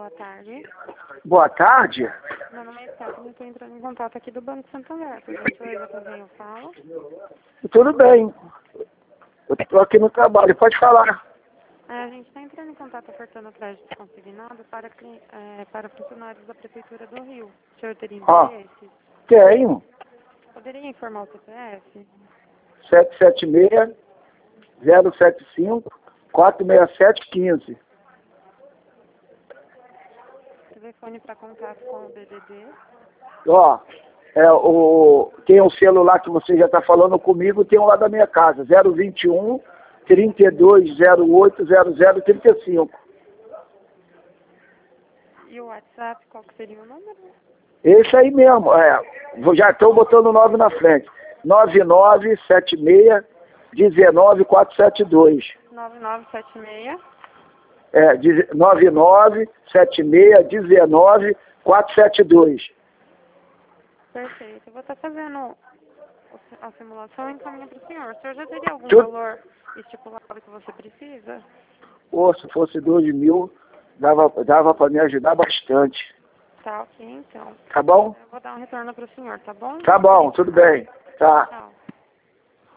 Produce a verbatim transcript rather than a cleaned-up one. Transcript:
Boa tarde. Boa tarde. Meu nome é Stephanie, estou entrando em contato aqui do Banco Santander. Por gentileza, com quem eu falo? Tudo bem. Eu estou aqui no trabalho, pode falar. É, a gente está entrando em contato ofertando crédito consignado para, cli- é, para funcionários da Prefeitura do Rio. O senhor teria Ó, interesse? tenho. Poderia informar o C P F? sete sete seis, zero sete cinco, quatro seis sete um cinco. Telefone para contato com o B D D? Ó, é, o, tem um celular que você já está falando comigo, tem um lá da minha casa, zero vinte e um, trinta e dois, zero oito, zero zero, trinta e cinco. E o WhatsApp, qual que seria o número? Esse aí mesmo, é, vou- já estou botando nove na frente. nove nove sete seis, um nove quatro sete dois. nove nove sete seis. É, nove nove sete seis, um nove quatro sete dois. Perfeito. Eu vou estar fazendo o- a simulação e encaminho para o senhor. O senhor já teria algum Tudo. valor estipulado que você precisa? Ou se fosse dois mil, dava, dava para me ajudar bastante. Tá, ok, então. Tá bom? Eu vou dar um retorno para o senhor, tá bom? Tá bom, tudo bem. Tá. Tchau.